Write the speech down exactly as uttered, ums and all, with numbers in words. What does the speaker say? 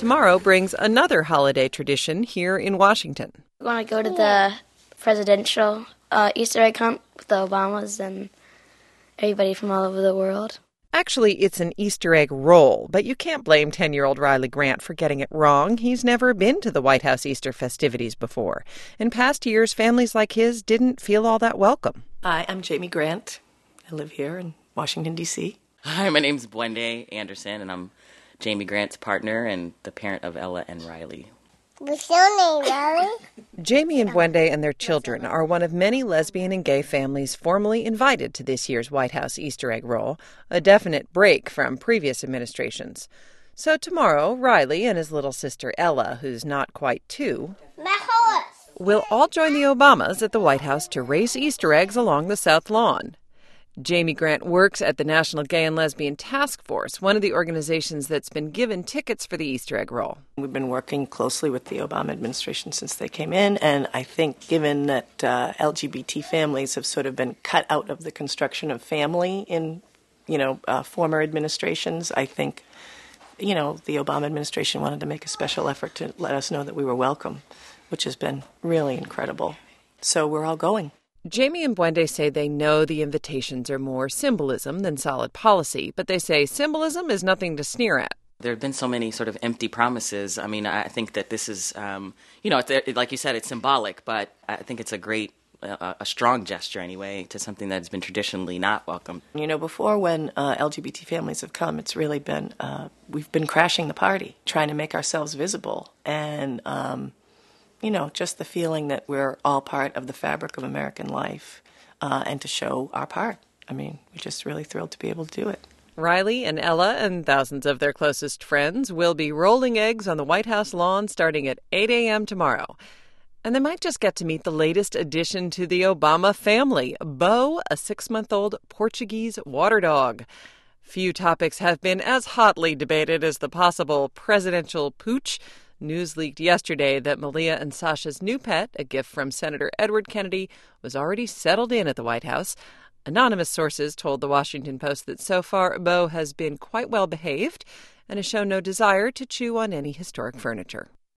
tomorrow brings another holiday tradition here in Washington. We want to go to the presidential uh, Easter egg hunt with the Obamas and everybody from all over the world. Actually, it's an Easter egg roll, but you can't blame ten-year-old Riley Grant for getting it wrong. He's never been to the White House Easter festivities before. In past years, families like his didn't feel all that welcome. Hi, I'm Jamie Grant. I live here in Washington, D C Hi, my name's Bwende Anderson, and I'm Jamie Grant's partner and the parent of Ella and Riley. What's your name, Riley? Jamie and Bwende and their children are one of many lesbian and gay families formally invited to this year's White House Easter egg roll, a definite break from previous administrations. So tomorrow, Riley and his little sister Ella, who's not quite two, My horse. will all join the Obamas at the White House to race Easter eggs along the South Lawn. Jamie Grant works at the National Gay and Lesbian Task Force, one of the organizations that's been given tickets for the Easter egg roll. We've been working closely with the Obama administration since they came in, and I think given that uh, L G B T families have sort of been cut out of the construction of family in, you know, uh, former administrations, I think, you know, the Obama administration wanted to make a special effort to let us know that we were welcome, which has been really incredible. So we're all going. Jamie and Bwende say they know the invitations are more symbolism than solid policy, but they say symbolism is nothing to sneer at. There have been so many sort of empty promises. I mean, I think that this is, um, you know, it, like you said, it's symbolic, but I think it's a great, uh, a strong gesture anyway to something that has been traditionally not welcome. You know, before when uh, L G B T families have come, it's really been, uh, we've been crashing the party, trying to make ourselves visible, and um you know, just the feeling that we're all part of the fabric of American life uh, and to show our part. I mean, we're just really thrilled to be able to do it. Riley and Ella and thousands of their closest friends will be rolling eggs on the White House lawn starting at eight a.m. tomorrow. And they might just get to meet the latest addition to the Obama family, Bo, a six-month-old Portuguese water dog. Few topics have been as hotly debated as the possible presidential pooch. News leaked yesterday that Malia and Sasha's new pet, a gift from Senator Edward Kennedy, was already settled in at the White House. Anonymous sources told the Washington Post that so far Bo has been quite well behaved and has shown no desire to chew on any historic furniture.